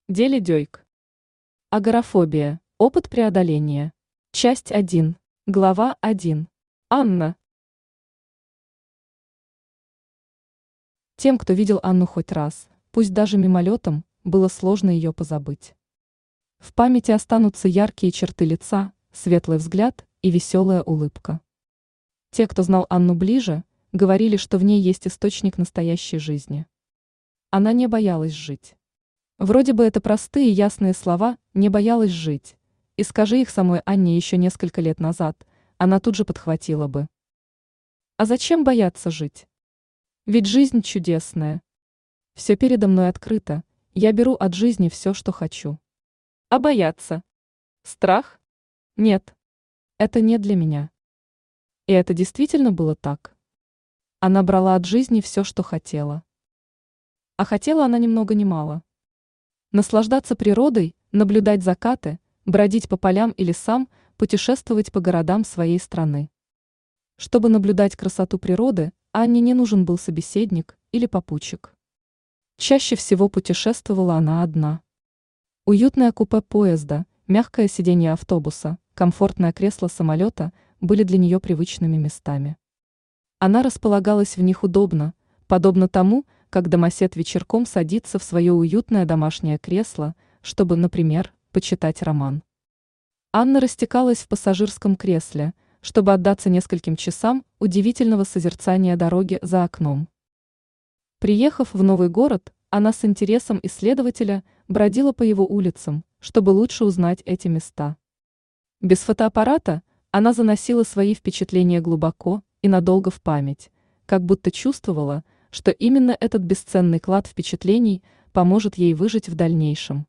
Деле Дёйк. Агорафобия. Опыт преодоления. Часть 1. Глава 1. Анна. Тем, кто видел Анну хоть раз, пусть даже мимолетом, было сложно ее позабыть. В памяти останутся яркие черты лица, светлый взгляд и веселая улыбка. Те, кто знал Анну ближе, говорили, что в ней есть источник настоящей жизни. Она не боялась жить. Вроде бы это простые и ясные слова «не боялась жить», и скажи их самой Анне еще несколько лет назад, она тут же подхватила бы. А зачем бояться жить? Ведь жизнь чудесная. Все передо мной открыто, я беру от жизни все, что хочу. А бояться? Страх? Нет. Это не для меня. И это действительно было так. Она брала от жизни все, что хотела. А хотела она ни много ни мало. Наслаждаться природой, наблюдать закаты, бродить по полям и лесам, путешествовать по городам своей страны. Чтобы наблюдать красоту природы, Анне не нужен был собеседник или попутчик. Чаще всего путешествовала она одна. Уютное купе поезда, мягкое сиденье автобуса, комфортное кресло самолета были для нее привычными местами. Она располагалась в них удобно, подобно тому, как домосед вечерком садится в свое уютное домашнее кресло, чтобы, например, почитать роман. Анна растекалась в пассажирском кресле, чтобы отдаться нескольким часам удивительного созерцания дороги за окном. Приехав в новый город, она с интересом исследователя бродила по его улицам, чтобы лучше узнать эти места. Без фотоаппарата она заносила свои впечатления глубоко и надолго в память, как будто чувствовала, что именно этот бесценный клад впечатлений поможет ей выжить в дальнейшем.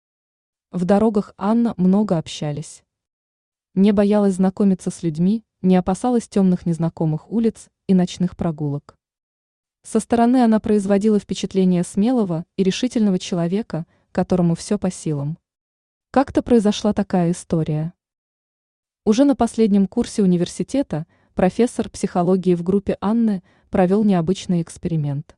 В дорогах Анна много общались. Не боялась знакомиться с людьми, не опасалась темных незнакомых улиц и ночных прогулок. Со стороны она производила впечатление смелого и решительного человека, которому все по силам. Как-то произошла такая история. Уже на последнем курсе университета профессор психологии в группе Анны провел необычный эксперимент.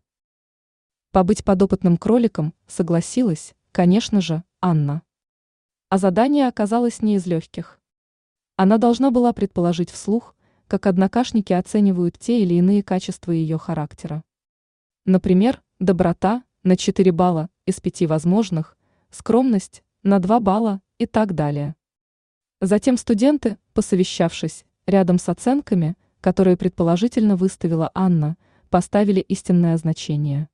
Побыть подопытным кроликом согласилась, конечно же, Анна. А задание оказалось не из легких. Она должна была предположить вслух, как однокашники оценивают те или иные качества ее характера. Например, доброта на 4 балла из 5 возможных, скромность на 2 балла и так далее. Затем студенты, посовещавшись, рядом с оценками, которые предположительно выставила Анна, поставили истинное значение.